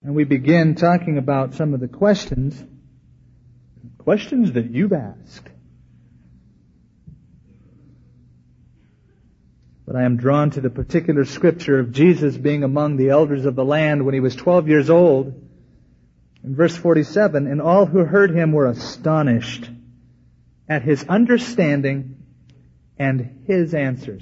And we begin talking about some of the questions that you've asked. But I am drawn to the particular scripture of Jesus being among the elders of the land when he was 12 years old. In verse 47, and all who heard him were astonished at his understanding and his answers.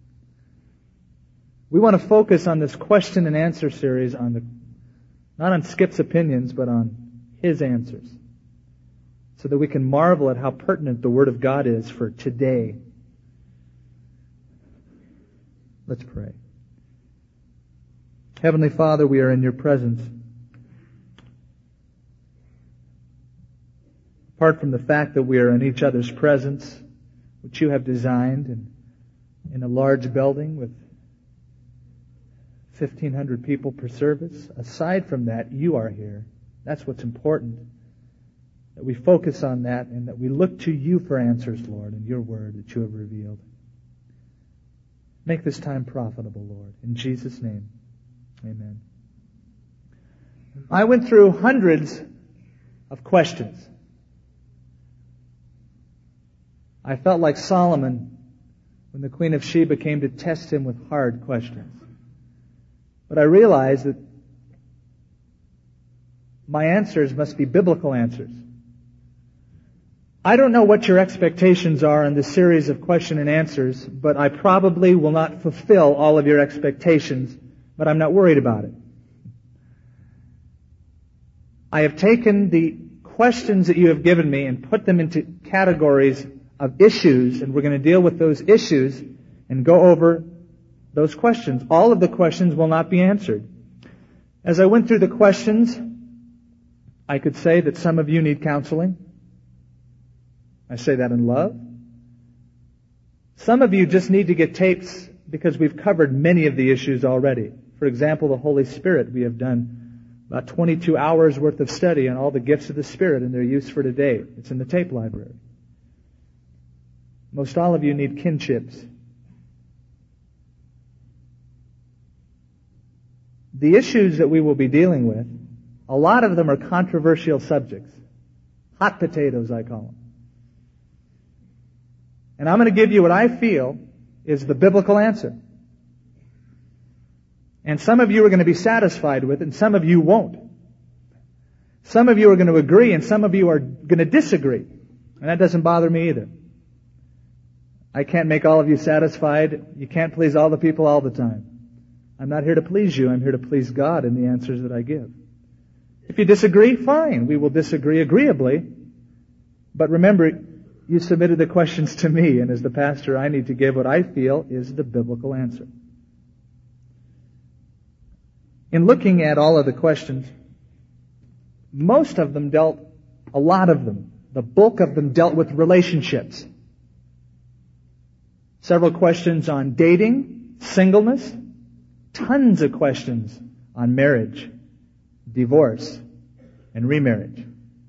We want to focus on this question and answer series not on Skip's opinions, but on his answers, so that we can marvel at how pertinent the Word of God is for today. Let's pray. Heavenly Father, we are in your presence. Apart from the fact that we are in each other's presence, which you have designed in a large building with 1,500 people per service, aside from that, you are here. That's what's important. That we focus on that and that we look to you for answers, Lord, in your word that you have revealed. Make this time profitable, Lord. In Jesus' name, amen. I went through hundreds of questions. I felt like Solomon when the Queen of Sheba came to test him with hard questions. But I realized that my answers must be biblical answers. I don't know what your expectations are in this series of question and answers, but I probably will not fulfill all of your expectations, but I'm not worried about it. I have taken the questions that you have given me and put them into categories of issues, and we're going to deal with those issues and go over those questions. All of the questions will not be answered. As I went through the questions, I could say that some of you need counseling. I say that in love. Some of you just need to get tapes because we've covered many of the issues already. For example, the Holy Spirit. We have done about 22 hours worth of study on all the gifts of the Spirit and their use for today. It's in the tape library. Most all of you need kinships. The issues that we will be dealing with, a lot of them are controversial subjects. Hot potatoes, I call them. And I'm going to give you what I feel is the biblical answer. And some of you are going to be satisfied with it, and some of you won't. Some of you are going to agree, and some of you are going to disagree. And that doesn't bother me either. I can't make all of you satisfied. You can't please all the people all the time. I'm not here to please you. I'm here to please God in the answers that I give. If you disagree, fine. We will disagree agreeably. But remember, you submitted the questions to me, and as the pastor, I need to give what I feel is the biblical answer. In looking at all of the questions, most of them a lot of them, the bulk of them dealt with relationships. Several questions on dating, singleness, tons of questions on marriage, divorce, and remarriage.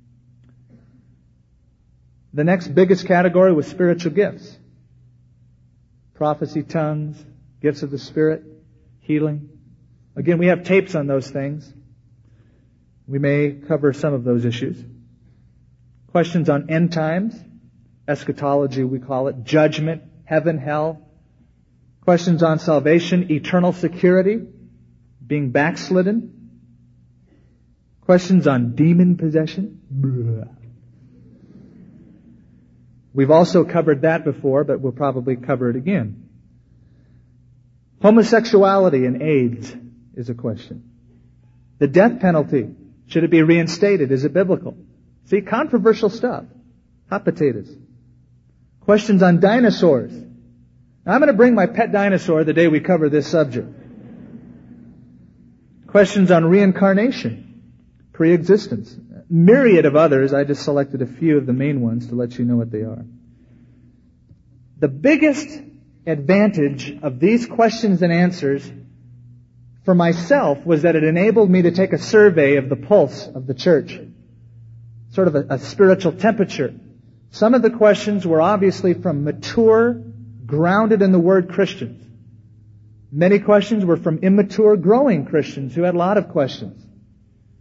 The next biggest category was spiritual gifts. Prophecy, tongues, gifts of the Spirit, healing. Again, we have tapes on those things. We may cover some of those issues. Questions on end times, eschatology we call it, judgment, heaven, hell. Questions on salvation, eternal security, being backslidden. Questions on demon possession. Blah. We've also covered that before, but we'll probably cover it again. Homosexuality and AIDS is a question. The death penalty, should it be reinstated? Is it biblical? See, controversial stuff. Hot potatoes. Questions on dinosaurs. Now, I'm going to bring my pet dinosaur the day we cover this subject. Questions on reincarnation, pre-existence. Myriad of others. I just selected a few of the main ones to let you know what they are. The biggest advantage of these questions and answers for myself was that it enabled me to take a survey of the pulse of the church. Sort of a spiritual temperature. Some of the questions were obviously from mature, grounded in the Word Christians. Many questions were from immature, growing Christians who had a lot of questions.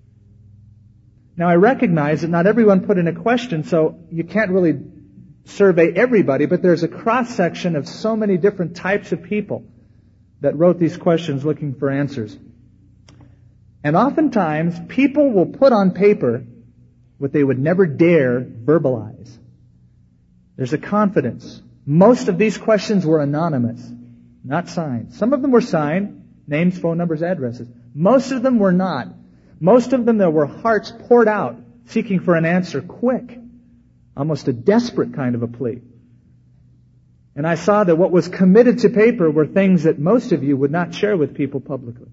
Now, I recognize that not everyone put in a question, so you can't really survey everybody, but there's a cross-section of so many different types of people that wrote these questions looking for answers. And oftentimes, people will put on paper what they would never dare verbalize. There's a confidence. Most of these questions were anonymous, not signed. Some of them were signed, names, phone numbers, addresses. Most of them were not. Most of them, there were hearts poured out, seeking for an answer quick. Almost a desperate kind of a plea. And I saw that what was committed to paper were things that most of you would not share with people publicly.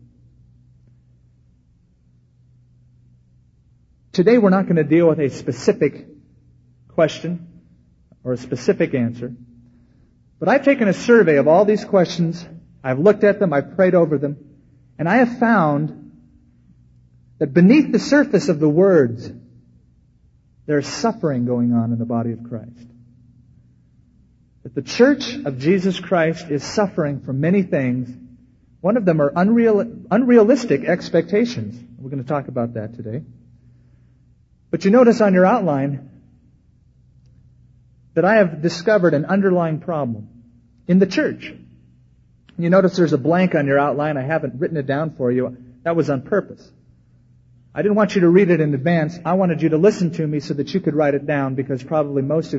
Today we're not going to deal with a specific question or a specific answer. But I've taken a survey of all these questions. I've looked at them, I've prayed over them, and I have found that beneath the surface of the words, there's suffering going on in the body of Christ. That the Church of Jesus Christ is suffering from many things. One of them are unrealistic expectations. We're going to talk about that today. But you notice on your outline that I have discovered an underlying problem in the church. You notice there's a blank on your outline. I haven't written it down for you. That was on purpose. I didn't want you to read it in advance. I wanted you to listen to me so that you could write it down, because probably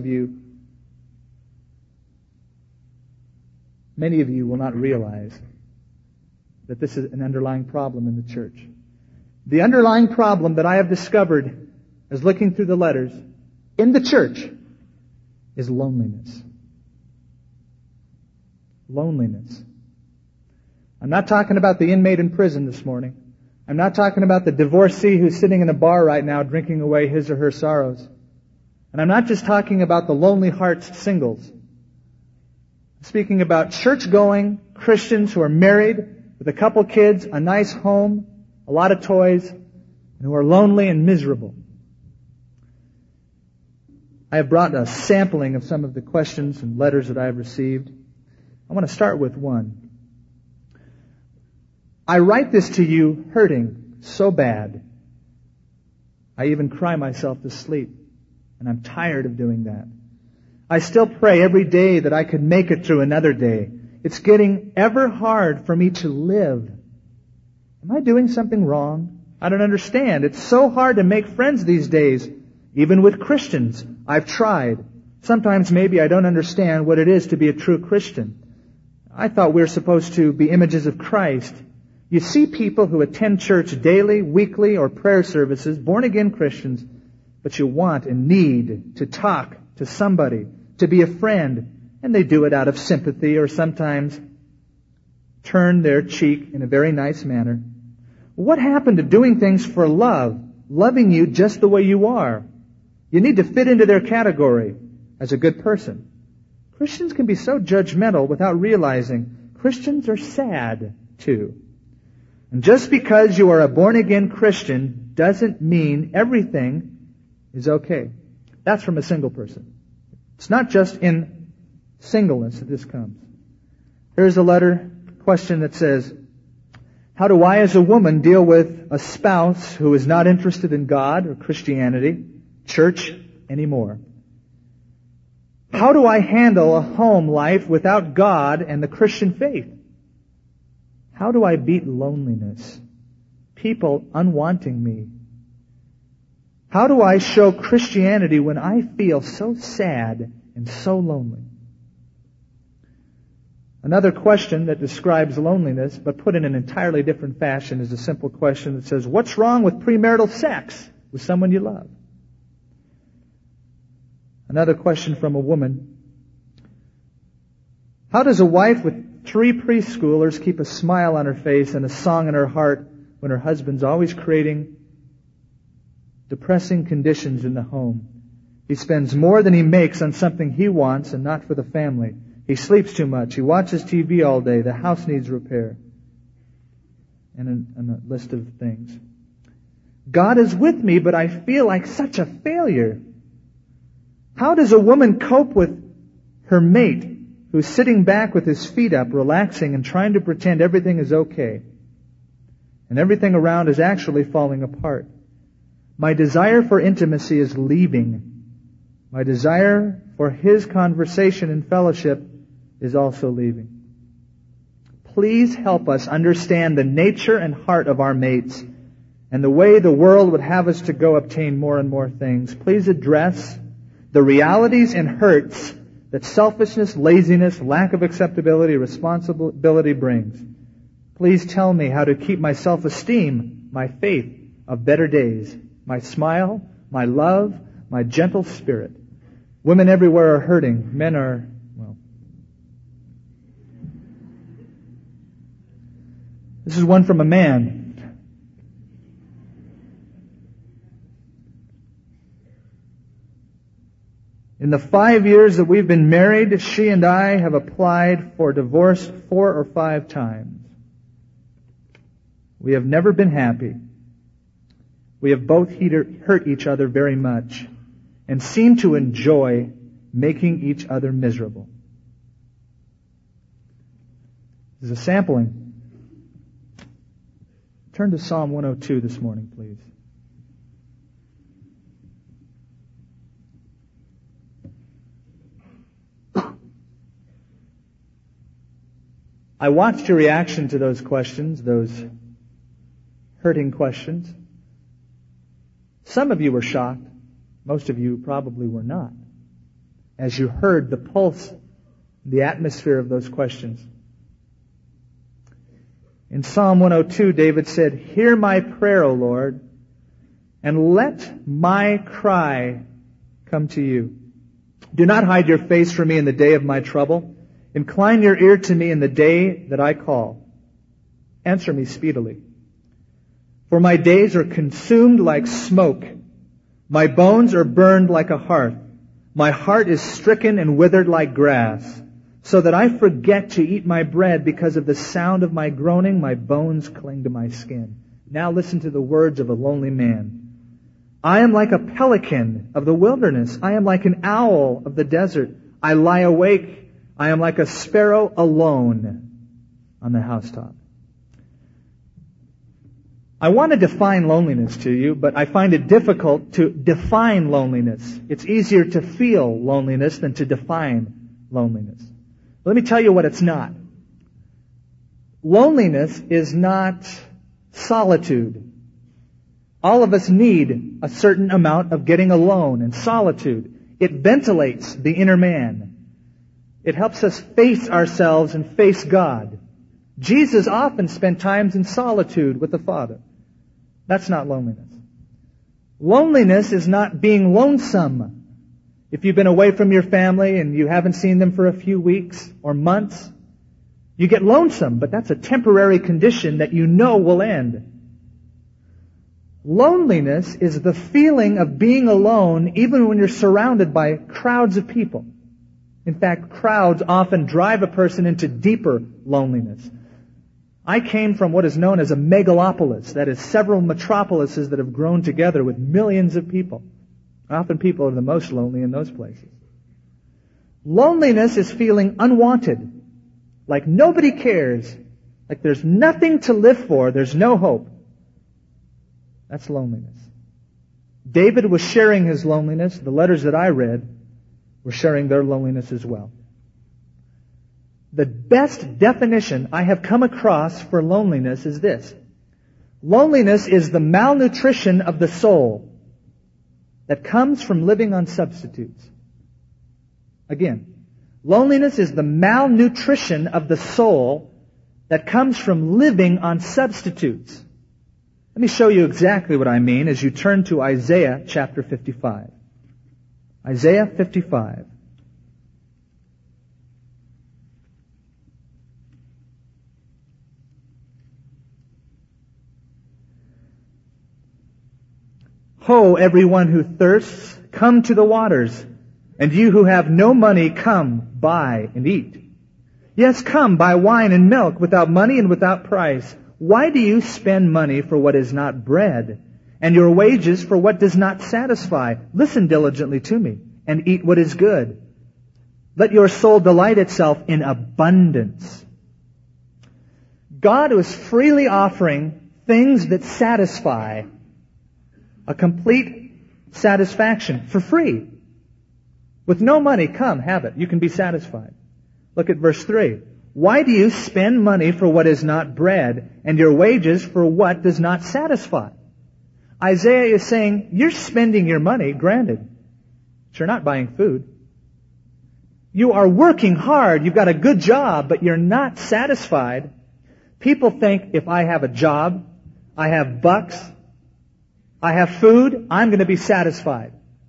many of you will not realize that this is an underlying problem in the church. The underlying problem that I have discovered as looking through the letters in the church is loneliness. Loneliness. I'm not talking about the inmate in prison this morning. I'm not talking about the divorcee who's sitting in a bar right now drinking away his or her sorrows. And I'm not just talking about the lonely hearts singles. I'm speaking about church-going Christians who are married with a couple kids, a nice home, a lot of toys, and who are lonely and miserable. I have brought a sampling of some of the questions and letters that I have received. I want to start with one. I write this to you hurting so bad. I even cry myself to sleep, and I'm tired of doing that. I still pray every day that I could make it through another day. It's getting ever hard for me to live. Am I doing something wrong? I don't understand. It's so hard to make friends these days, even with Christians. I've tried. Sometimes maybe I don't understand what it is to be a true Christian. I thought we were supposed to be images of Christ. You see people who attend church daily, weekly, or prayer services, born-again Christians, but you want and need to talk to somebody, to be a friend, and they do it out of sympathy or sometimes turn their cheek in a very nice manner. What happened to doing things for love, loving you just the way you are? You need to fit into their category as a good person. Christians can be so judgmental without realizing Christians are sad too. And just because you are a born-again Christian doesn't mean everything is okay. That's from a single person. It's not just in singleness that this comes. Here's a question that says, how do I as a woman deal with a spouse who is not interested in God or Christianity, church anymore? How do I handle a home life without God and the Christian faith? How do I beat loneliness? People unwanting me. How do I show Christianity when I feel so sad and so lonely? Another question that describes loneliness, but put in an entirely different fashion, is a simple question that says, what's wrong with premarital sex with someone you love? Another question from a woman. How does a wife with 3 preschoolers keep a smile on her face and a song in her heart when her husband's always creating depressing conditions in the home? He spends more than he makes on something he wants and not for the family. He sleeps too much. He watches TV all day. The house needs repair. And a list of things. God is with me, but I feel like such a failure. How does a woman cope with her mate who's sitting back with his feet up, relaxing and trying to pretend everything is okay, and everything around is actually falling apart? My desire for intimacy is leaving. My desire for His conversation and fellowship is also leaving. Please help us understand the nature and heart of our mates and the way the world would have us to go obtain more and more things. Please address the realities and hurts that selfishness, laziness, lack of acceptability, responsibility brings. Please tell me how to keep my self-esteem, my faith of better days, my smile, my love, my gentle spirit. Women everywhere are hurting. Men are, well. This is one from a man. In the 5 years that we've been married, she and I have applied for divorce 4 or 5 times. We have never been happy. We have both hurt each other very much and seem to enjoy making each other miserable. This is a sampling. Turn to Psalm 102 this morning, please. I watched your reaction to those questions, those hurting questions. Some of you were shocked. Most of you probably were not, as you heard the pulse, the atmosphere of those questions. In Psalm 102, David said, "Hear my prayer, O Lord, and let my cry come to you. Do not hide your face from me in the day of my trouble. Incline your ear to me in the day that I call. Answer me speedily. For my days are consumed like smoke. My bones are burned like a hearth. My heart is stricken and withered like grass, so that I forget to eat my bread because of the sound of my groaning. My bones cling to my skin." Now listen to the words of a lonely man. "I am like a pelican of the wilderness. I am like an owl of the desert. I lie awake. I am like a sparrow alone on the housetop." I want to define loneliness to you, but I find it difficult to define loneliness. It's easier to feel loneliness than to define loneliness. Let me tell you what it's not. Loneliness is not solitude. All of us need a certain amount of getting alone and solitude. It ventilates the inner man. It helps us face ourselves and face God. Jesus often spent times in solitude with the Father. That's not loneliness. Loneliness is not being lonesome. If you've been away from your family and you haven't seen them for a few weeks or months, you get lonesome, but that's a temporary condition that you know will end. Loneliness is the feeling of being alone even when you're surrounded by crowds of people. In fact, crowds often drive a person into deeper loneliness. I came from what is known as a megalopolis, that is several metropolises that have grown together with millions of people. Often people are the most lonely in those places. Loneliness is feeling unwanted, like nobody cares, like there's nothing to live for, there's no hope. That's loneliness. David was sharing his loneliness. The letters that I read were sharing their loneliness as well. The best definition I have come across for loneliness is this. Loneliness is the malnutrition of the soul that comes from living on substitutes. Again, loneliness is the malnutrition of the soul that comes from living on substitutes. Let me show you exactly what I mean as you turn to Isaiah chapter 55. Isaiah 55. Ho, everyone who thirsts, come to the waters. And you who have no money, come, buy and eat. Yes, come, buy wine and milk without money and without price. Why do you spend money for what is not bread, and your wages for what does not satisfy? Listen diligently to me, and eat what is good. Let your soul delight itself in abundance. God was freely offering things that satisfy A complete satisfaction for free. With no money, come, have it. You can be satisfied. Look at verse 3. Why do you spend money for what is not bread, and your wages for what does not satisfy? Isaiah is saying, you're spending your money, granted, but you're not buying food. You are working hard, you've got a good job, but you're not satisfied. People think, if I have a job, I have bucks, I have food, I'm going to be satisfied.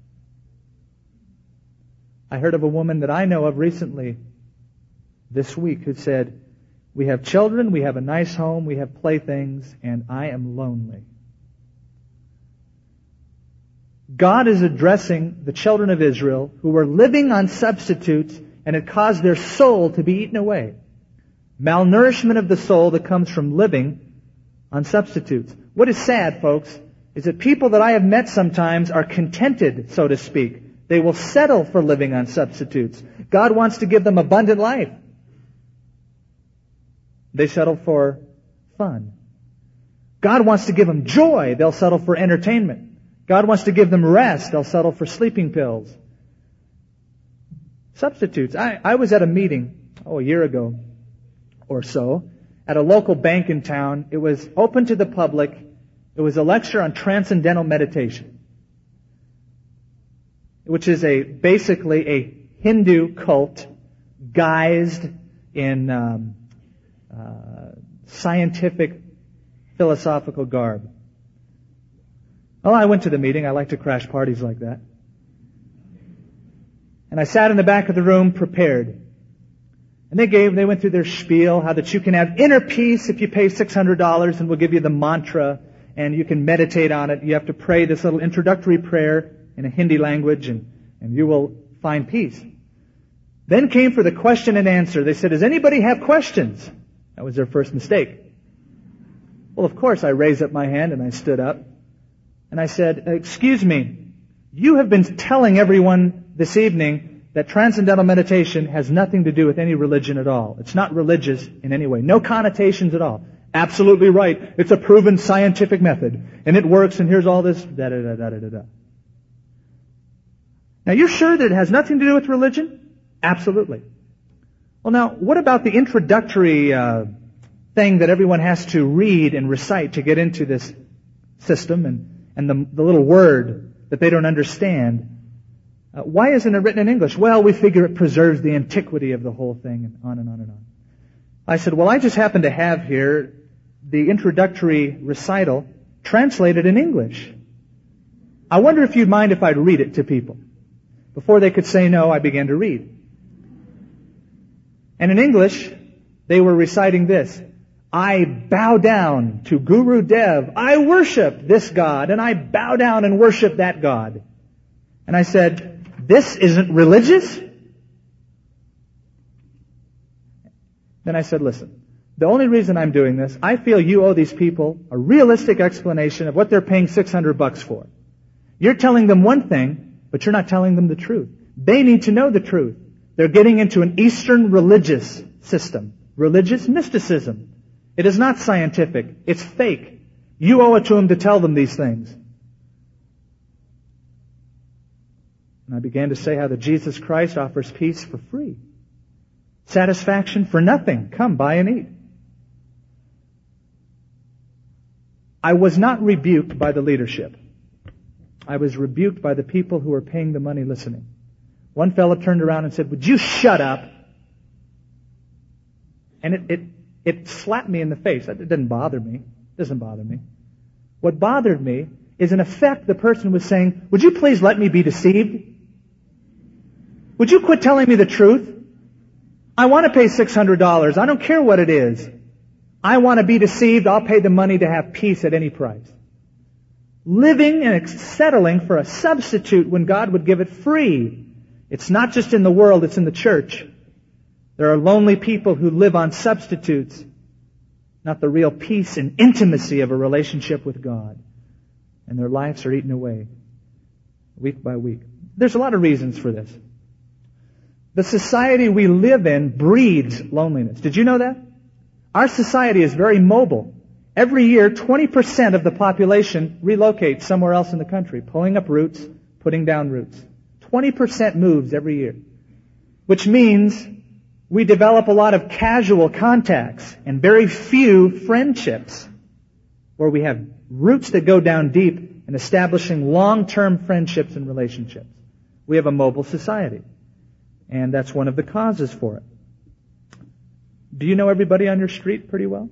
I heard of a woman that I know of recently, this week, who said, we have children, we have a nice home, we have playthings, and I am lonely. God is addressing the children of Israel who were living on substitutes, and it caused their soul to be eaten away. Malnourishment of the soul that comes from living on substitutes. What is sad, folks, is that people that I have met sometimes are contented, so to speak. They will settle for living on substitutes. God wants to give them abundant life. They settle for fun. God wants to give them joy. They'll settle for entertainment. God wants to give them rest. They'll settle for sleeping pills. Substitutes. I was at a meeting, a year ago or so, at a local bank in town. It was open to the public. It was a lecture on transcendental meditation, which is basically a Hindu cult guised in scientific, philosophical garb. Well, I went to the meeting. I like to crash parties like that. And I sat in the back of the room prepared. And they went through their spiel, how that you can have inner peace if you pay $600 and we'll give you the mantra and you can meditate on it. You have to pray this little introductory prayer in a Hindi language and you will find peace. Then came for the question and answer. They said, does anybody have questions? That was their first mistake. Well, of course, I raised up my hand and I stood up. And I said, excuse me, you have been telling everyone this evening that transcendental meditation has nothing to do with any religion at all. It's not religious in any way. No connotations at all. Absolutely right. It's a proven scientific method. And it works, and here's all this, da-da-da-da-da-da. Now, you're sure that it has nothing to do with religion? Absolutely. Well, now, what about the introductory thing that everyone has to read and recite to get into this system and the little word that they don't understand? Why isn't it written in English? Well, we figure it preserves the antiquity of the whole thing, and on and on and on. I said, well, I just happen to have here the introductory recital translated in English. I wonder if you'd mind if I'd read it to people. Before they could say no, I began to read. And in English, they were reciting this. I bow down to Guru Dev. I worship this God, and I bow down and worship that God. And I said, this isn't religious? Then I said, listen, the only reason I'm doing this, I feel you owe these people a realistic explanation of what they're paying $600 for. You're telling them one thing, but you're not telling them the truth. They need to know the truth. They're getting into an Eastern religious system. Religious mysticism. It is not scientific. It's fake. You owe it to them to tell them these things. And I began to say how that Jesus Christ offers peace for free. Satisfaction for nothing. Come, buy and eat. I was not rebuked by the leadership. I was rebuked by the people who were paying the money listening. One fellow turned around and said, would you shut up? And it slapped me in the face. It didn't bother me. It doesn't bother me. What bothered me is, in effect, the person was saying, would you please let me be deceived? Would you quit telling me the truth? I want to pay $600. I don't care what it is. I want to be deceived. I'll pay the money to have peace at any price. Living and settling for a substitute when God would give it free. It's not just in the world, it's in the church. There are lonely people who live on substitutes, not the real peace and intimacy of a relationship with God. And their lives are eaten away, week by week. There's a lot of reasons for this. The society we live in breeds loneliness. Did you know that? Our society is very mobile. Every year, 20% of the population relocates somewhere else in the country, pulling up roots, putting down roots. 20% moves every year, which means we develop a lot of casual contacts and very few friendships where we have roots that go down deep in establishing long-term friendships and relationships. We have a mobile society, and that's one of the causes for it. Do you know everybody on your street pretty well?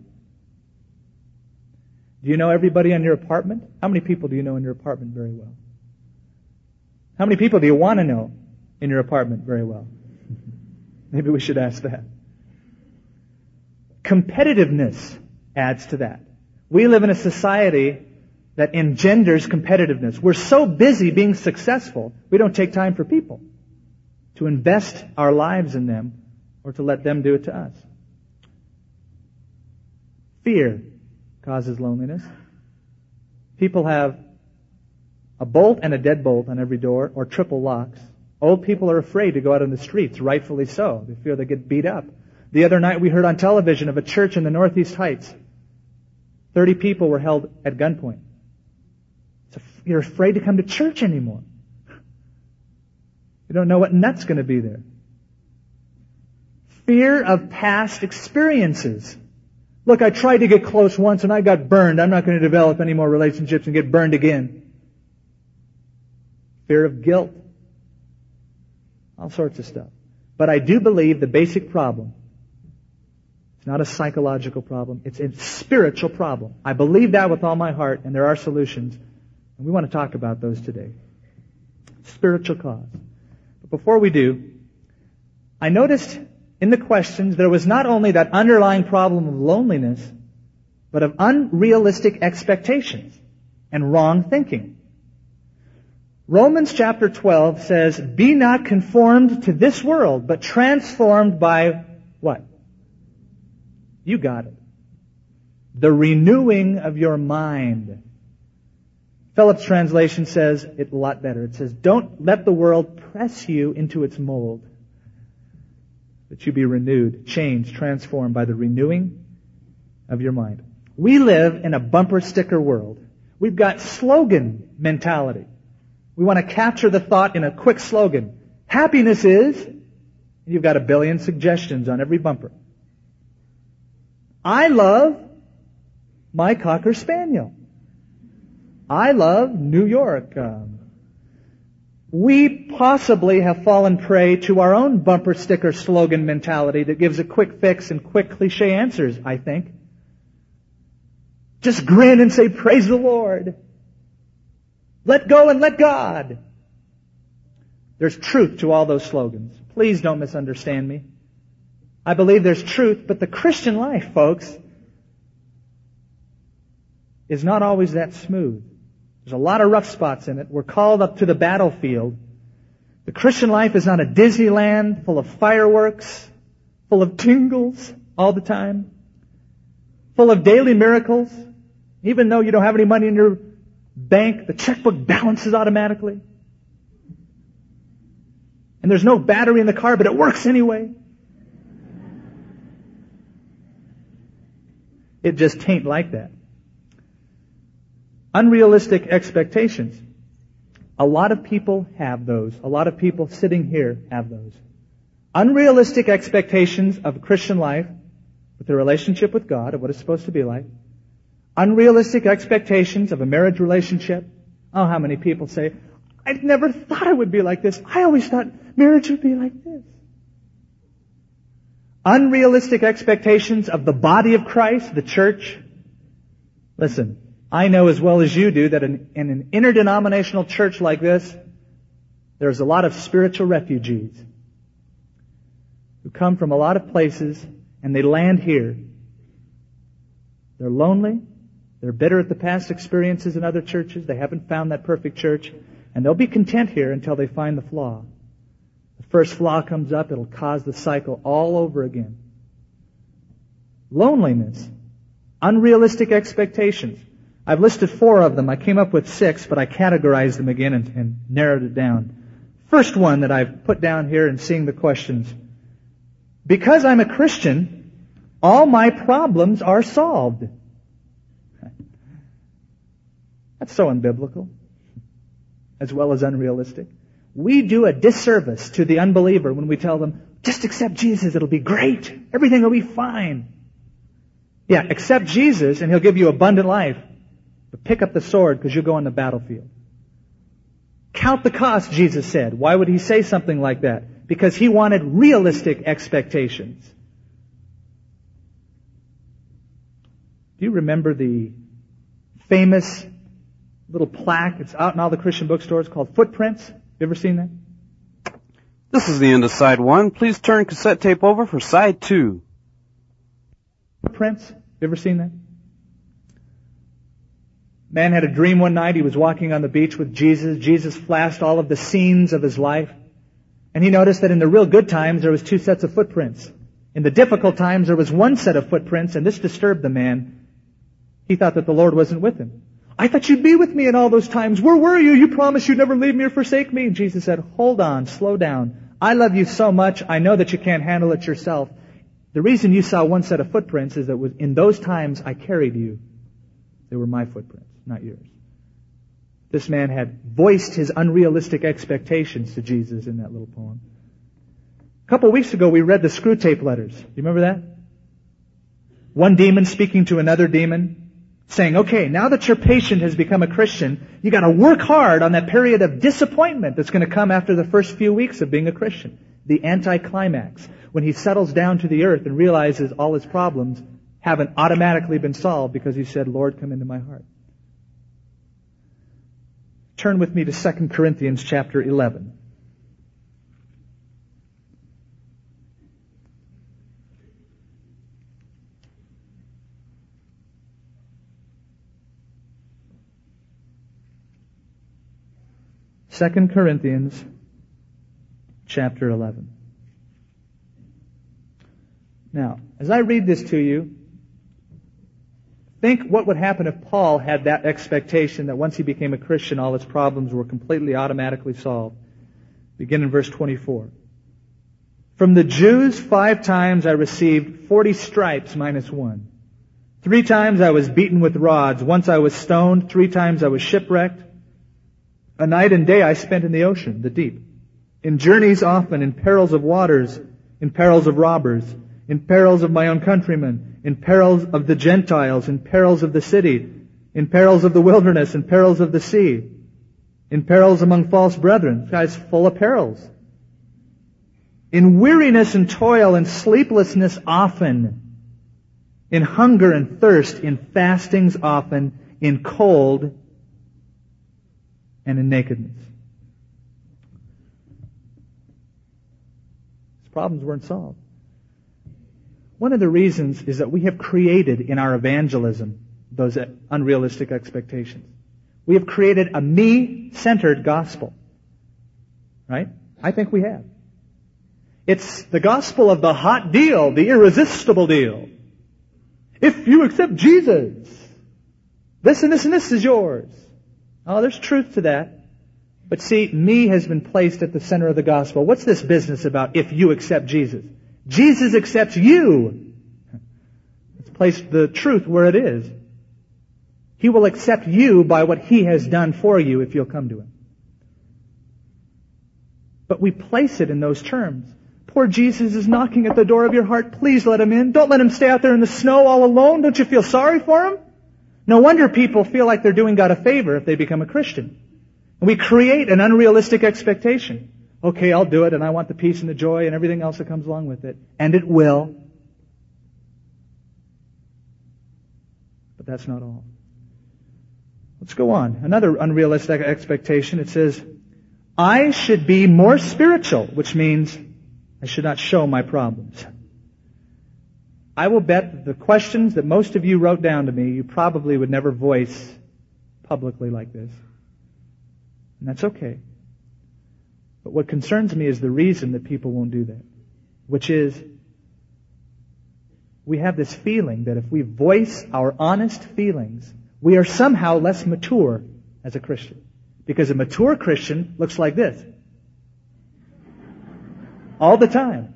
Do you know everybody in your apartment? How many people do you know in your apartment very well? How many people do you want to know in your apartment very well? Maybe we should ask that. Competitiveness adds to that. We live in a society that engenders competitiveness. We're so busy being successful, we don't take time for people to invest our lives in them or to let them do it to us. Fear causes loneliness. People have a bolt and a deadbolt on every door, or triple locks. Old people are afraid to go out on the streets, rightfully so. They fear they get beat up. The other night we heard on television of a church in the Northeast Heights. 30 people were held at gunpoint. You're afraid to come to church anymore. You don't know what nut's going to be there. Fear of past experiences. Look, I tried to get close once and I got burned. I'm not going to develop any more relationships and get burned again. Fear of guilt. All sorts of stuff. But I do believe the basic problem, it's not a psychological problem, it's a spiritual problem. I believe that with all my heart, and there are solutions. And we want to talk about those today. Spiritual cause. But before we do, I noticed in the questions there was not only that underlying problem of loneliness, but of unrealistic expectations and wrong thinking. Romans chapter 12 says, "Be not conformed to this world, but transformed by" what? You got it. "The renewing of your mind." Phillips' translation says it a lot better. It says, "Don't let the world press you into its mold, that you be renewed, changed, transformed by the renewing of your mind." We live in a bumper sticker world. We've got slogan mentality. We want to capture the thought in a quick slogan. Happiness is, and you've got a billion suggestions on every bumper. I love my Cocker Spaniel. I love New York. We possibly have fallen prey to our own bumper sticker slogan mentality that gives a quick fix and quick cliche answers, I think. Just grin and say, "Praise the Lord." Let go and let God. There's truth to all those slogans. Please don't misunderstand me. I believe there's truth, but the Christian life, folks, is not always that smooth. There's a lot of rough spots in it. We're called up to the battlefield. The Christian life is not a Disneyland full of fireworks, full of tingles all the time, full of daily miracles. Even though you don't have any money in your bank, the checkbook balances automatically. And there's no battery in the car, but it works anyway. It just ain't like that. Unrealistic expectations. A lot of people have those. A lot of people sitting here have those. Unrealistic expectations of Christian life, with the relationship with God, of what it's supposed to be like. Unrealistic expectations of a marriage relationship. Oh, how many people say, "I never thought it would be like this. I always thought marriage would be like this." Unrealistic expectations of the body of Christ, the church. Listen, I know as well as you do that in an interdenominational church like this, there's a lot of spiritual refugees who come from a lot of places and they land here. They're lonely. They're bitter at the past experiences in other churches. They haven't found that perfect church. And they'll be content here until they find the flaw. The first flaw comes up, it'll cause the cycle all over again. Loneliness. Unrealistic expectations. I've listed 4 of them. I came up with 6, but I categorized them again and narrowed it down. First one that I've put down here in seeing the questions. Because I'm a Christian, all my problems are solved. That's so unbiblical, as well as unrealistic. We do a disservice to the unbeliever when we tell them, just accept Jesus, it'll be great. Everything will be fine. Yeah, accept Jesus and He'll give you abundant life. But pick up the sword because you'll go on the battlefield. Count the cost, Jesus said. Why would He say something like that? Because He wanted realistic expectations. Do you remember the famous little plaque? It's out in all the Christian bookstores called Footprints. You ever seen that? This is the end of side 1. Please turn cassette tape over for side 2. Footprints. You ever seen that? Man had a dream one night. He was walking on the beach with Jesus. Jesus flashed all of the scenes of his life. And he noticed that in the real good times, there was 2 sets of footprints. In the difficult times, there was 1 set of footprints, and this disturbed the man. He thought that the Lord wasn't with him. I thought you'd be with me in all those times. Where were you? You promised you'd never leave me or forsake me. And Jesus said, hold on, slow down. I love you so much, I know that you can't handle it yourself. The reason you saw 1 set of footprints is that in those times I carried you. They were my footprints, not yours. This man had voiced his unrealistic expectations to Jesus in that little poem. A couple of weeks ago we read the screw tape letters. You remember that? One demon speaking to another demon, saying, okay, now that your patient has become a Christian, you got to work hard on that period of disappointment that's going to come after the first few weeks of being a Christian. The anticlimax, when he settles down to the earth and realizes all his problems haven't automatically been solved because he said, Lord, come into my heart. Turn with me to 2 Corinthians chapter 11. Second Corinthians chapter 11. Now, as I read this to you, think what would happen if Paul had that expectation that once he became a Christian, all his problems were completely automatically solved. Begin in verse 24. From the Jews 5 times I received 40 stripes minus 1. 3 times I was beaten with rods. Once I was stoned. 3 times I was shipwrecked. A night and day I spent in the ocean, the deep. In journeys often, in perils of waters, in perils of robbers, in perils of my own countrymen, in perils of the Gentiles, in perils of the city, in perils of the wilderness, in perils of the sea, in perils among false brethren. Guys, full of perils. In weariness and toil and sleeplessness often, in hunger and thirst, in fastings often, in cold and in nakedness. His problems weren't solved. One of the reasons is that we have created in our evangelism those unrealistic expectations. We have created a me-centered gospel. Right? I think we have. It's the gospel of the hot deal, the irresistible deal. If you accept Jesus, this and this and this is yours. Oh, there's truth to that. But see, me has been placed at the center of the gospel. What's this business about if you accept Jesus? Jesus accepts you. Let's place the truth where it is. He will accept you by what He has done for you if you'll come to Him. But we place it in those terms. Poor Jesus is knocking at the door of your heart. Please let Him in. Don't let Him stay out there in the snow all alone. Don't you feel sorry for Him? No wonder people feel like they're doing God a favor if they become a Christian. And we create an unrealistic expectation. Okay, I'll do it, and I want the peace and the joy and everything else that comes along with it. And it will. But that's not all. Let's go on. Another unrealistic expectation. It says, I should be more spiritual, which means I should not show my problems. I will bet that the questions that most of you wrote down to me, you probably would never voice publicly like this. And that's okay. But what concerns me is the reason that people won't do that, which is we have this feeling that if we voice our honest feelings, we are somehow less mature as a Christian. Because a mature Christian looks like this. All the time.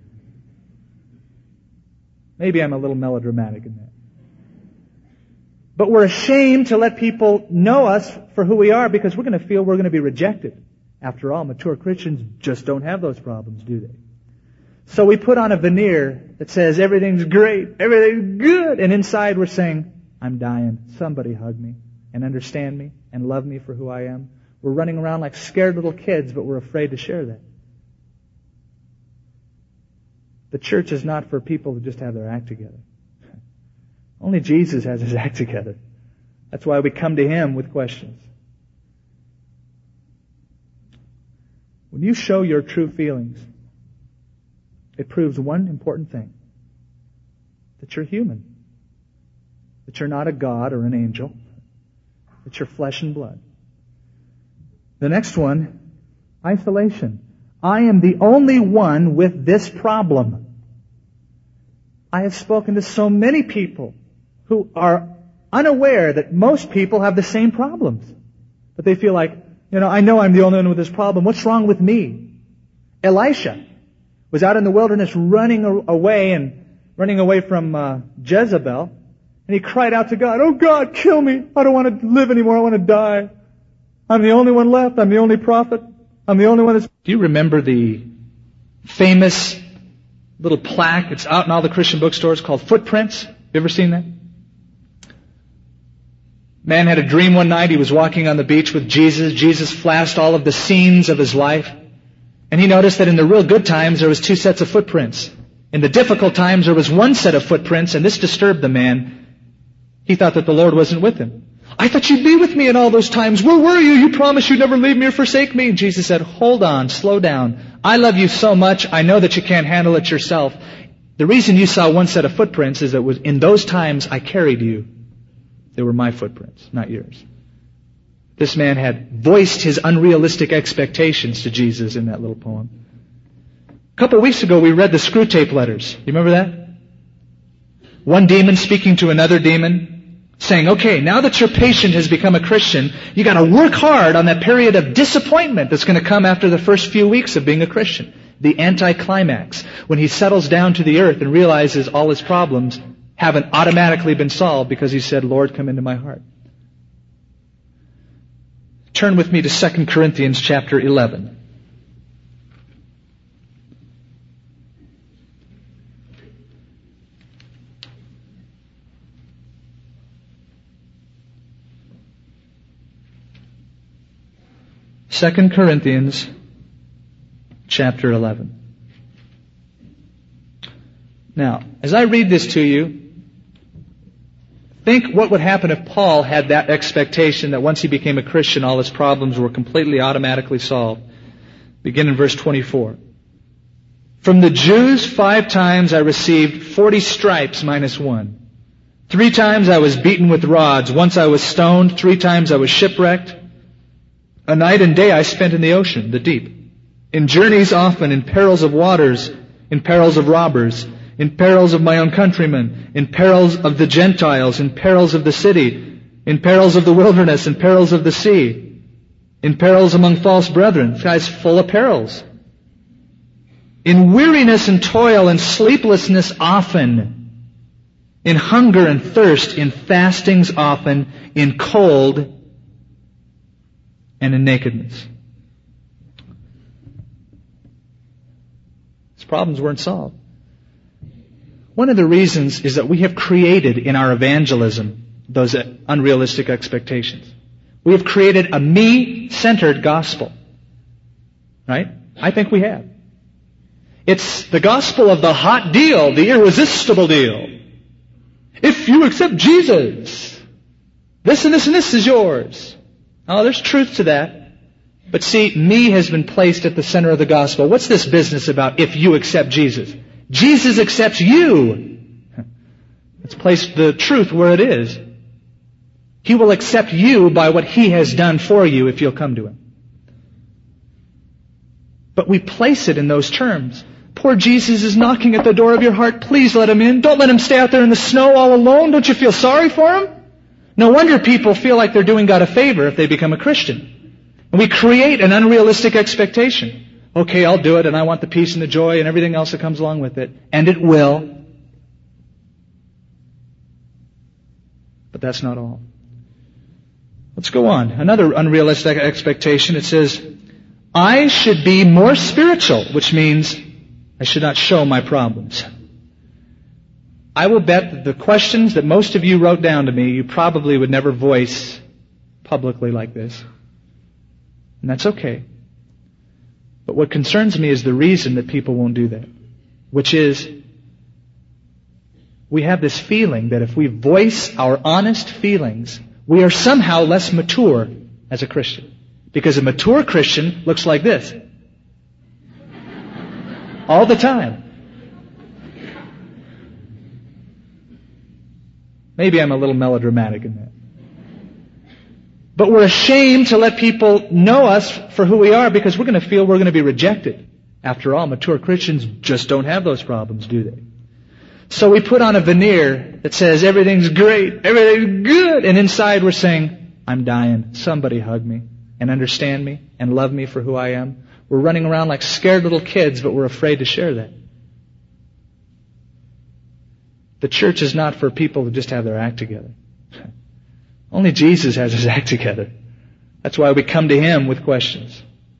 Maybe I'm a little melodramatic in that. But we're ashamed to let people know us for who we are because we're going to feel we're going to be rejected. After all, mature Christians just don't have those problems, do they? So we put on a veneer that says everything's great, everything's good, and inside we're saying, I'm dying. Somebody hug me and understand me and love me for who I am. We're running around like scared little kids, but we're afraid to share that. The church is not for people who just have their act together. Only Jesus has his act together. That's why we come to him with questions. When you show your true feelings, it proves one important thing. That you're human. That you're not a god or an angel. That you're flesh and blood. The next one, isolation. I am the only one with this problem. I have spoken to so many people who are unaware that most people have the same problems. But they feel like, I know I'm the only one with this problem. What's wrong with me? Elisha was out in the wilderness running away from Jezebel. And he cried out to God, "Oh God, kill me. I don't want to live anymore. I want to die. I'm the only one left. I'm the only prophet. I'm the only one that's..." Do you remember the famous little plaque? It's out in all the Christian bookstores called Footprints. You ever seen that? Man had a dream one night. He was walking on the beach with Jesus. Jesus flashed all of the scenes of his life. And he noticed that in the real good times, there was 2 sets of footprints. In the difficult times, there was 1 set of footprints, and this disturbed the man. He thought that the Lord wasn't with him. "I thought you'd be with me in all those times. Where were you? You promised you'd never leave me or forsake me." And Jesus said, "Hold on, slow down. I love you so much, I know that you can't handle it yourself. The reason you saw 1 set of footprints is that in those times I carried you. They were my footprints, not yours." This man had voiced his unrealistic expectations to Jesus in that little poem. A couple of weeks ago, we read the Screw Tape letters. You remember that? One demon speaking to another demon, saying, "Okay, now that your patient has become a Christian, you got to work hard on that period of disappointment that's going to come after the first few weeks of being a Christian. The anticlimax, when he settles down to the earth and realizes all his problems haven't automatically been solved because he said, 'Lord, come into my heart.'" Turn with me to 2 Corinthians chapter 11. Second Corinthians chapter 11. Now, as I read this to you, think what would happen if Paul had that expectation that once he became a Christian, all his problems were completely automatically solved. Begin in verse 24. "From the Jews 5 times I received 40 stripes minus 1. 3 times I was beaten with rods. Once I was stoned. 3 times I was shipwrecked. A night and day I spent in the ocean, the deep. In journeys often, in perils of waters, in perils of robbers, in perils of my own countrymen, in perils of the Gentiles, in perils of the city, in perils of the wilderness, in perils of the sea, in perils among false brethren." This guy's full of perils. "In weariness and toil and sleeplessness often, in hunger and thirst, in fastings often, in cold and in nakedness." His problems weren't solved. One of the reasons is that we have created in our evangelism those unrealistic expectations. We have created a me-centered gospel. Right? I think we have. It's the gospel of the hot deal, the irresistible deal. If you accept Jesus, this and this and this is yours. Oh, there's truth to that. But see, me has been placed at the center of the gospel. What's this business about if you accept Jesus? Jesus accepts you. Let's place the truth where it is. He will accept you by what He has done for you if you'll come to Him. But we place it in those terms. Poor Jesus is knocking at the door of your heart. Please let Him in. Don't let Him stay out there in the snow all alone. Don't you feel sorry for Him? No wonder people feel like they're doing God a favor if they become a Christian. And we create an unrealistic expectation. Okay, I'll do it, and I want the peace and the joy and everything else that comes along with it. And it will. But that's not all. Let's go on. Another unrealistic expectation. It says, I should be more spiritual, which means I should not show my problems. I will bet that the questions that most of you wrote down to me, you probably would never voice publicly like this. And that's okay. But what concerns me is the reason that people won't do that, which is we have this feeling that if we voice our honest feelings, we are somehow less mature as a Christian. Because a mature Christian looks like this. All the time. Maybe I'm a little melodramatic in that. But we're ashamed to let people know us for who we are because we're going to feel we're going to be rejected. After all, mature Christians just don't have those problems, do they? So we put on a veneer that says everything's great, everything's good, and inside we're saying, I'm dying. Somebody hug me and understand me and love me for who I am. We're running around like scared little kids, but we're afraid to share that. The church is not for people who just have their act together. Only Jesus has his act together. That's why we come to him with questions.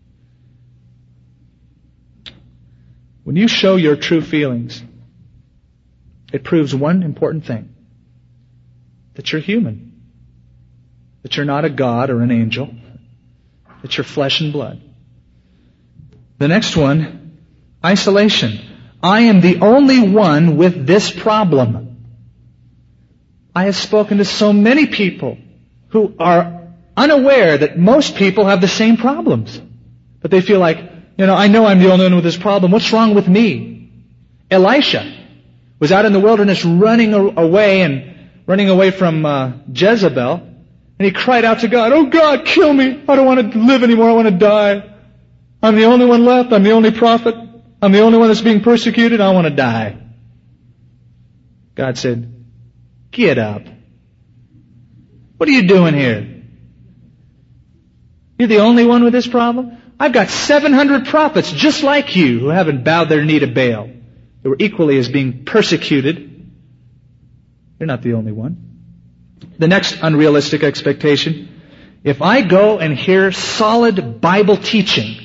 When you show your true feelings, it proves one important thing. That you're human. That you're not a god or an angel. That you're flesh and blood. The next one, isolation. I am the only one with this problem. I have spoken to so many people who are unaware that most people have the same problems. But they feel like, I know I'm the only one with this problem. What's wrong with me? Elisha was out in the wilderness running away from Jezebel. And he cried out to God, oh God, kill me. I don't want to live anymore. I want to die. I'm the only one left. I'm the only prophet. I'm the only one that's being persecuted. I want to die. God said, get up. What are you doing here? You're the only one with this problem? I've got 700 prophets just like you who haven't bowed their knee to Baal. They were equally as being persecuted. You're not the only one. The next unrealistic expectation, if I go and hear solid Bible teaching,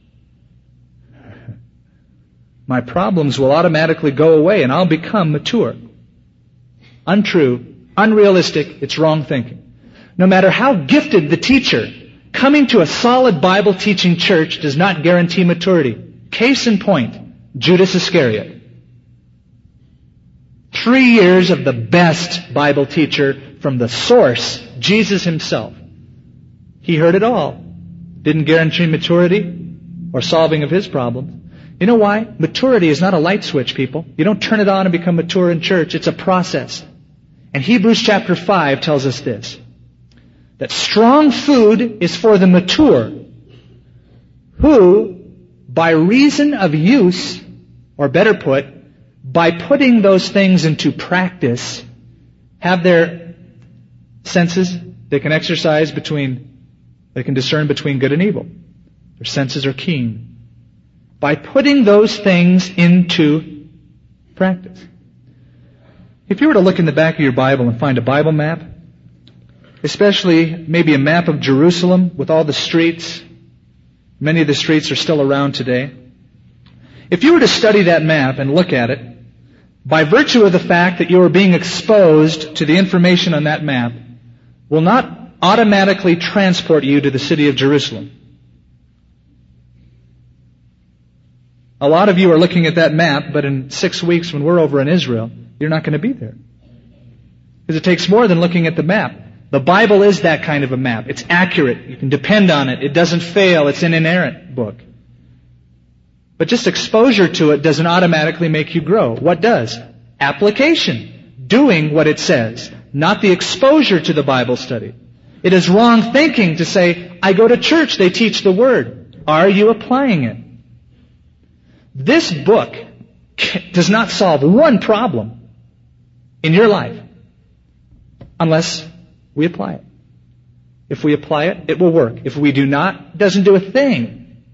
my problems will automatically go away and I'll become mature. Untrue, unrealistic, it's wrong thinking. No matter how gifted the teacher, coming to a solid Bible teaching church does not guarantee maturity. Case in point, Judas Iscariot. 3 years of the best Bible teacher from the source, Jesus himself. He heard it all. Didn't guarantee maturity or solving of his problems. You know why? Maturity is not a light switch, people. You don't turn it on and become mature in church. It's a process. And Hebrews chapter 5 tells us this. That strong food is for the mature, who, by reason of use, or better put, by putting those things into practice, have their senses, they can discern between good and evil. Their senses are keen. By putting those things into practice. If you were to look in the back of your Bible and find a Bible map, especially maybe a map of Jerusalem with all the streets, many of the streets are still around today. If you were to study that map and look at it, by virtue of the fact that you are being exposed to the information on that map, will not automatically transport you to the city of Jerusalem. A lot of you are looking at that map, but in 6 weeks when we're over in Israel, you're not going to be there. Because it takes more than looking at the map. The Bible is that kind of a map. It's accurate. You can depend on it. It doesn't fail. It's an inerrant book. But just exposure to it doesn't automatically make you grow. What does? Application. Doing what it says. Not the exposure to the Bible study. It is wrong thinking to say, I go to church, they teach the Word. Are you applying it? This book does not solve one problem in your life unless we apply it. If we apply it, it will work. If we do not, it doesn't do a thing.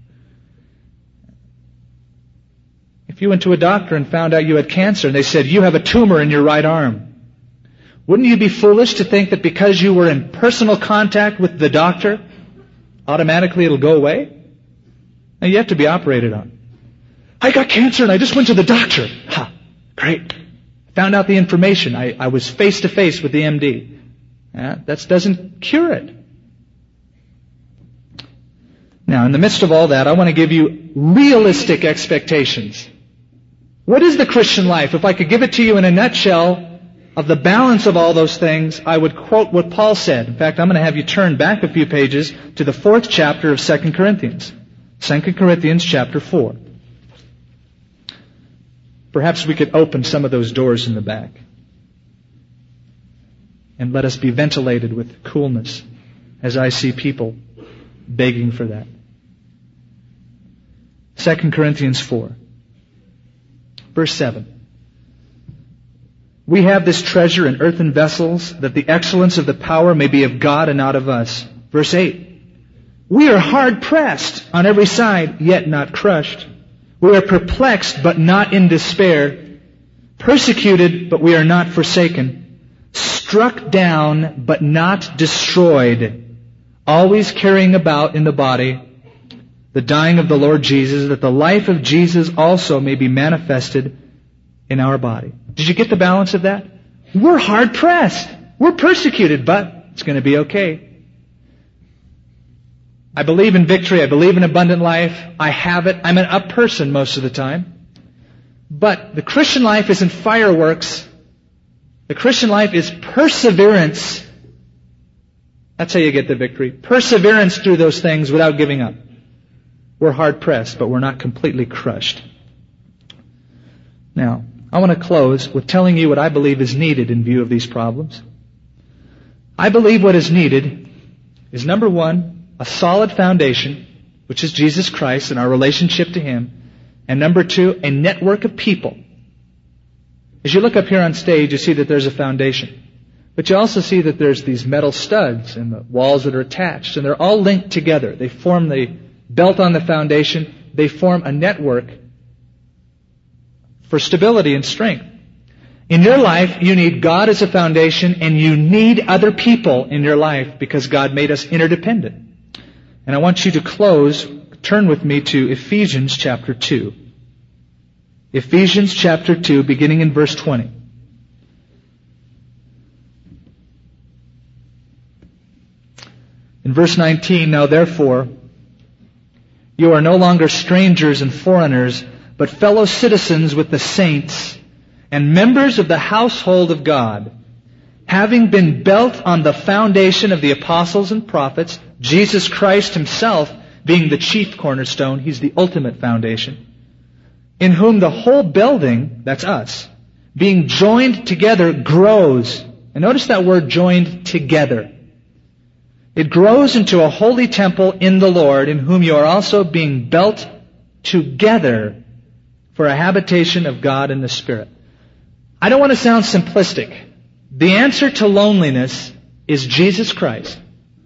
If you went to a doctor and found out you had cancer and they said, you have a tumor in your right arm. Wouldn't you be foolish to think that because you were in personal contact with the doctor, automatically it'll go away? Now you have to be operated on. I got cancer and I just went to the doctor. Ha, great. Found out the information. I was face to face with the MD. That doesn't cure it. Now, in the midst of all that, I want to give you realistic expectations. What is the Christian life? If I could give it to you in a nutshell of the balance of all those things, I would quote what Paul said. In fact, I'm going to have you turn back a few pages to the 4th chapter of 2 Corinthians. 2 Corinthians chapter 4. Perhaps we could open some of those doors in the back and let us be ventilated with coolness as I see people begging for that. 2 Corinthians 4, verse 7. We have this treasure in earthen vessels, that the excellence of the power may be of God and not of us. Verse 8. We are hard pressed on every side, yet not crushed. We are perplexed, but not in despair. Persecuted, but we are not forsaken. Struck down, but not destroyed. Always carrying about in the body the dying of the Lord Jesus, that the life of Jesus also may be manifested in our body. Did you get the balance of that? We're hard pressed. We're persecuted, but it's going to be okay. I believe in victory. I believe in abundant life. I have it. I'm an up person most of the time. But the Christian life isn't fireworks. The Christian life is perseverance. That's how you get the victory. Perseverance through those things without giving up. We're hard pressed, but we're not completely crushed. Now, I want to close with telling you what I believe is needed in view of these problems. I believe what is needed is, number one, a solid foundation, which is Jesus Christ and our relationship to Him. And number two, a network of people. As you look up here on stage, you see that there's a foundation. But you also see that there's these metal studs and the walls that are attached, and they're all linked together. They form the belt on the foundation. They form a network for stability and strength. In your life, you need God as a foundation, and you need other people in your life because God made us interdependent. And I want you to turn with me to Ephesians chapter 2. Ephesians chapter 2, beginning in verse 20. In verse 19, now therefore, you are no longer strangers and foreigners, but fellow citizens with the saints and members of the household of God, having been built on the foundation of the apostles and prophets, Jesus Christ Himself being the chief cornerstone. He's the ultimate foundation. In whom the whole building, that's us, being joined together grows. And notice that word, joined together. It grows into a holy temple in the Lord, in whom you are also being built together for a habitation of God in the Spirit. I don't want to sound simplistic. The answer to loneliness is Jesus Christ.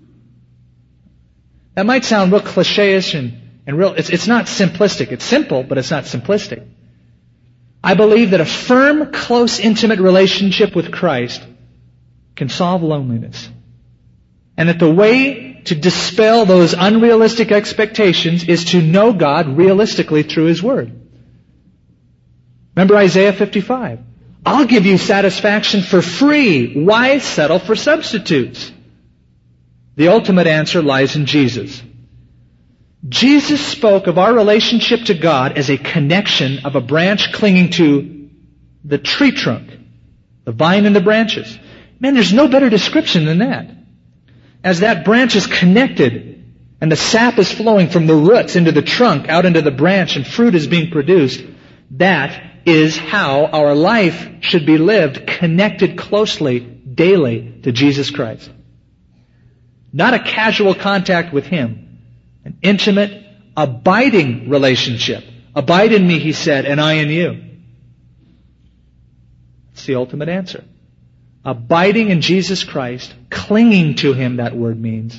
That might sound real cliche-ish and real. It's not simplistic. It's simple, but it's not simplistic. I believe that a firm, close, intimate relationship with Christ can solve loneliness. And that the way to dispel those unrealistic expectations is to know God realistically through His Word. Remember Isaiah 55. I'll give you satisfaction for free. Why settle for substitutes? The ultimate answer lies in Jesus. Jesus spoke of our relationship to God as a connection of a branch clinging to the tree trunk, the vine and the branches. Man, there's no better description than that. As that branch is connected and the sap is flowing from the roots into the trunk, out into the branch, and fruit is being produced, that is how our life should be lived, connected closely, daily to Jesus Christ. Not a casual contact with Him. An intimate, abiding relationship. Abide in me, He said, and I in you. That's the ultimate answer. Abiding in Jesus Christ, clinging to Him, that word means.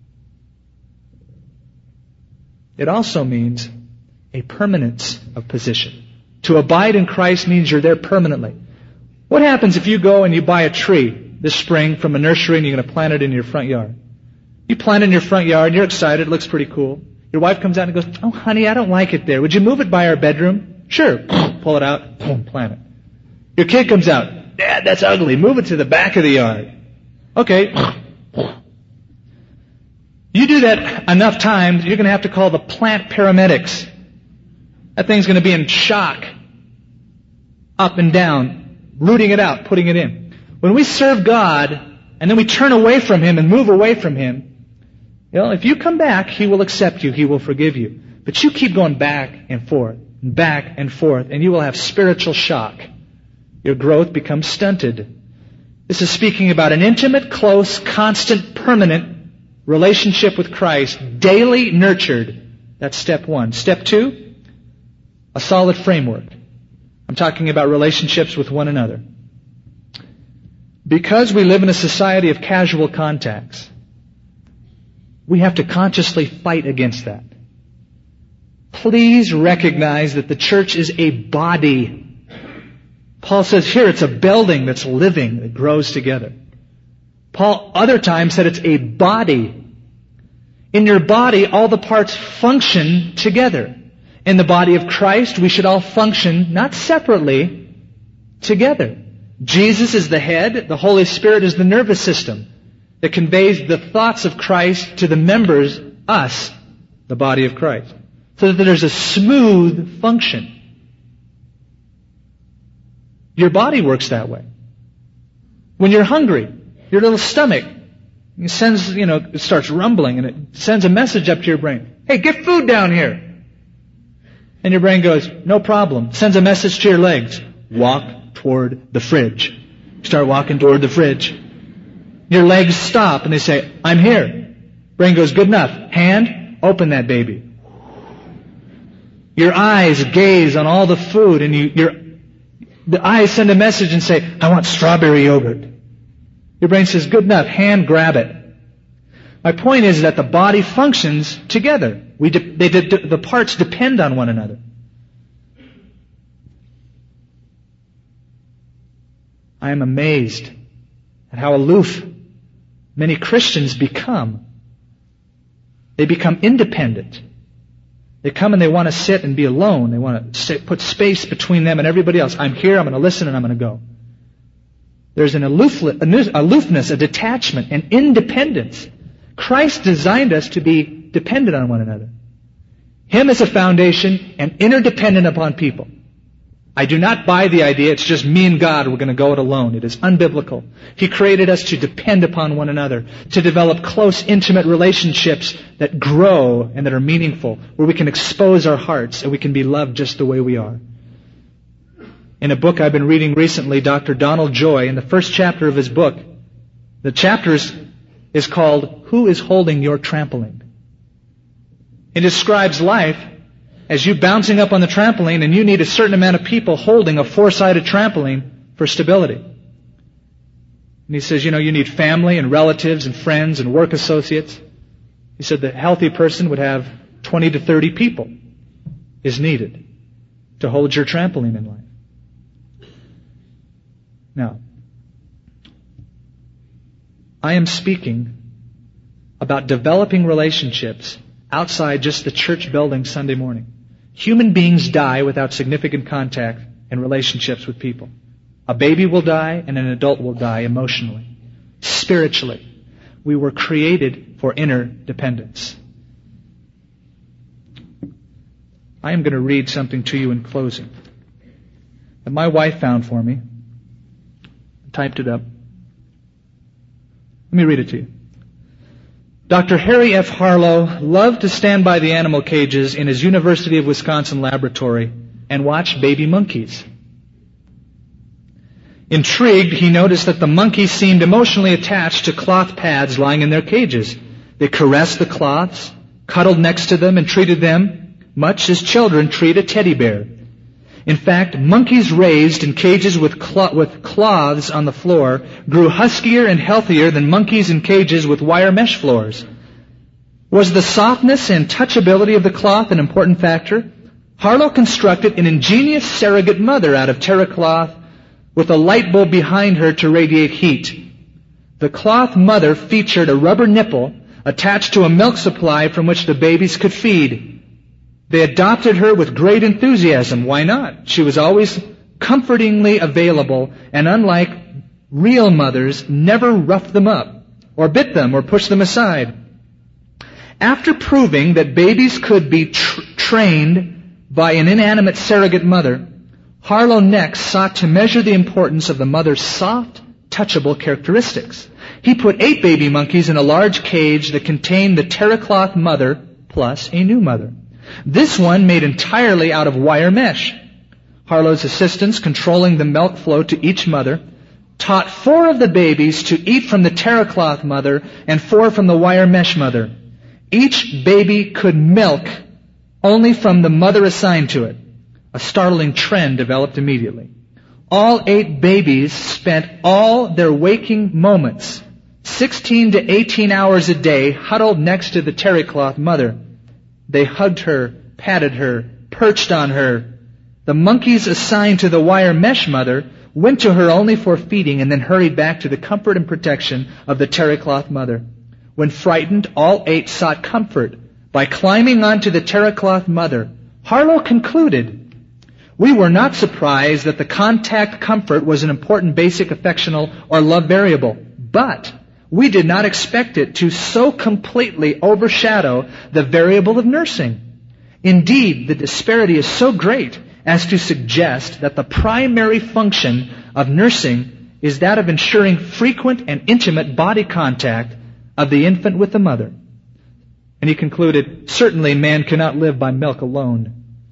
It also means a permanence of position. To abide in Christ means you're there permanently. What happens if you go and you buy a tree this spring from a nursery and you're going to plant it in your front yard. You plant it in your front yard, you're excited, it looks pretty cool. Your wife comes out and goes, "Oh, honey, I don't like it there. Would you move it by our bedroom?" "Sure." Pull it out, boom, plant it. Your kid comes out, "Dad, that's ugly. Move it to the back of the yard." Okay. You do that enough times, you're going to have to call the plant paramedics. That thing's going to be in shock. Up and down, rooting it out, putting it in. When we serve God, and then we turn away from Him and move away from Him, if you come back, He will accept you, He will forgive you. But you keep going back and forth, and you will have spiritual shock. Your growth becomes stunted. This is speaking about an intimate, close, constant, permanent relationship with Christ, daily nurtured. That's step one. Step two, a solid framework. I'm talking about relationships with one another. Because we live in a society of casual contacts, we have to consciously fight against that. Please recognize that the church is a body. Paul says here it's a building that's living, that grows together. Paul other times said it's a body. In your body, all the parts function together. In the body of Christ, we should all function, not separately, together. Jesus is the head, the Holy Spirit is the nervous system that conveys the thoughts of Christ to the members, us, the body of Christ. So that there's a smooth function. Your body works that way. When you're hungry, your little stomach sends, it starts rumbling and it sends a message up to your brain. "Hey, get food down here." And your brain goes, "No problem." Sends a message to your legs. "Walk toward the fridge." Start walking toward the fridge. Your legs stop and they say, "I'm here." Brain goes, "Good enough. Hand, open that baby." Your eyes gaze on all the food and the eyes send a message and say, "I want strawberry yogurt." Your brain says, "Good enough. Hand, grab it." My point is that the body functions together. The parts depend on one another. I am amazed at how aloof many Christians become. They become independent. They come and they want to sit and be alone. They want to put space between them and everybody else. "I'm here, I'm going to listen, and I'm going to go." There's an aloofness, a detachment, an independence. Christ designed us to be dependent on one another. Him as a foundation and interdependent upon people. I do not buy the idea it's just me and God, we're going to go it alone. It is unbiblical. He created us to depend upon one another, to develop close, intimate relationships that grow and that are meaningful, where we can expose our hearts and we can be loved just the way we are. In a book I've been reading recently, Dr. Donald Joy, in the first chapter of his book, the chapter is called, "Who is Holding Your Trampoline?" It describes life as you bouncing up on the trampoline and you need a certain amount of people holding a four-sided trampoline for stability. And he says, you need family and relatives and friends and work associates. He said the healthy person would have 20 to 30 people is needed to hold your trampoline in life. Now, I am speaking about developing relationships outside just the church building Sunday morning. Human beings die without significant contact and relationships with people. A baby will die and an adult will die emotionally. Spiritually, we were created for interdependence. I am going to read something to you in closing that my wife found for me. I typed it up. Let me read it to you. Dr. Harry F. Harlow loved to stand by the animal cages in his University of Wisconsin laboratory and watch baby monkeys. Intrigued, he noticed that the monkeys seemed emotionally attached to cloth pads lying in their cages. They caressed the cloths, cuddled next to them, and treated them much as children treat a teddy bear. In fact, monkeys raised in cages with cloths on the floor grew huskier and healthier than monkeys in cages with wire mesh floors. Was the softness and touchability of the cloth an important factor? Harlow constructed an ingenious surrogate mother out of terra cloth with a light bulb behind her to radiate heat. The cloth mother featured a rubber nipple attached to a milk supply from which the babies could feed. They adopted her with great enthusiasm. Why not? She was always comfortingly available, and unlike real mothers, never roughed them up, or bit them, or pushed them aside. After proving that babies could be trained by an inanimate surrogate mother, Harlow next sought to measure the importance of the mother's soft, touchable characteristics. He put 8 baby monkeys in a large cage that contained the terracloth mother plus a new mother. This one made entirely out of wire mesh. Harlow's assistants, controlling the milk flow to each mother, taught 4 of the babies to eat from the terracloth mother and 4 from the wire mesh mother. Each baby could milk only from the mother assigned to it. A startling trend developed immediately. All 8 babies spent all their waking moments, 16 to 18 hours a day, huddled next to the terrycloth mother. They hugged her, patted her, perched on her. The monkeys assigned to the wire mesh mother went to her only for feeding and then hurried back to the comfort and protection of the terrycloth mother. When frightened, all 8 sought comfort by climbing onto the terrycloth mother. Harlow concluded, "We were not surprised that the contact comfort was an important basic affectional or love variable, but we did not expect it to so completely overshadow the variable of nursing. Indeed, the disparity is so great as to suggest that the primary function of nursing is that of ensuring frequent and intimate body contact of the infant with the mother." And he concluded, "Certainly man cannot live by milk alone."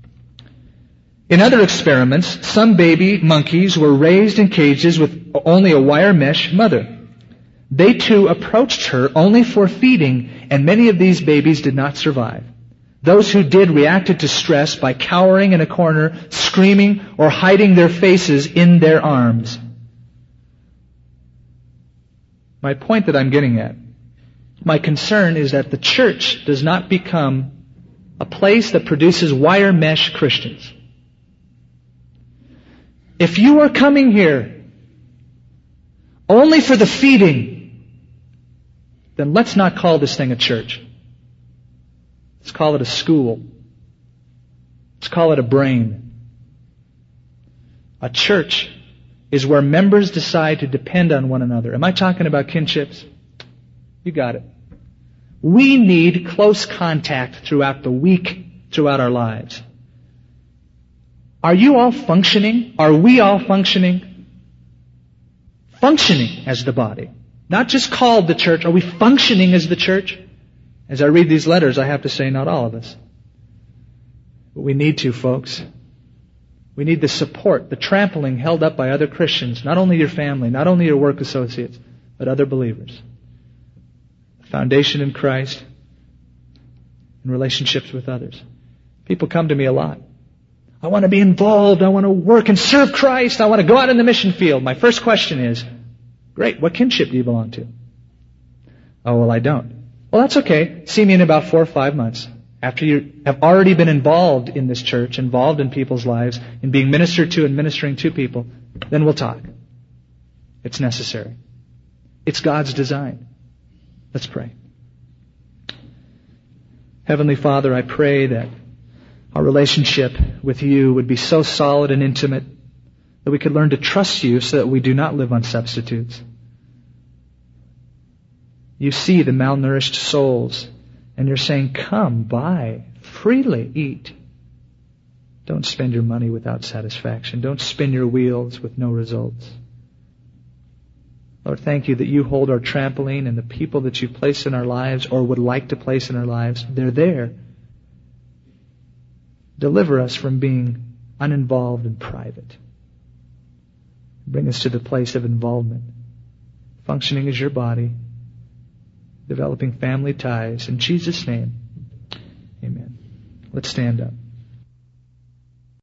In other experiments, some baby monkeys were raised in cages with only a wire mesh mother. They too approached her only for feeding, and many of these babies did not survive. Those who did reacted to stress by cowering in a corner, screaming, or hiding their faces in their arms. My point that I'm getting at, my concern is that the church does not become a place that produces wire mesh Christians. If you are coming here only for the feeding, then let's not call this thing a church. Let's call it a school. Let's call it a brain. A church is where members decide to depend on one another. Am I talking about kinships? You got it. We need close contact throughout the week, throughout our lives. Are you all functioning? Are we all functioning? Functioning as the body. Not just called the church. Are we functioning as the church? As I read these letters, I have to say not all of us. But we need to, folks. We need the support, the trampling held up by other Christians, not only your family, not only your work associates, but other believers. The foundation in Christ and relationships with others. People come to me a lot. I want to be involved. I want to work and serve Christ. I want to go out in the mission field. My first question is, great, what kinship do you belong to? Oh, well, I don't. Well, that's okay. See me in about 4 or 5 months. After you have already been involved in this church, involved in people's lives, in being ministered to and ministering to people, then we'll talk. It's necessary. It's God's design. Let's pray. Heavenly Father, I pray that our relationship with you would be so solid and intimate that we could learn to trust you so that we do not live on substitutes. You see the malnourished souls, and you're saying, come, buy, freely eat. Don't spend your money without satisfaction. Don't spin your wheels with no results. Lord, thank you that you hold our trampoline, and the people that you place in our lives or would like to place in our lives, they're there. Deliver us from being uninvolved and private. Bring us to the place of involvement, functioning as your body, developing family ties. In Jesus' name, amen. Let's stand up.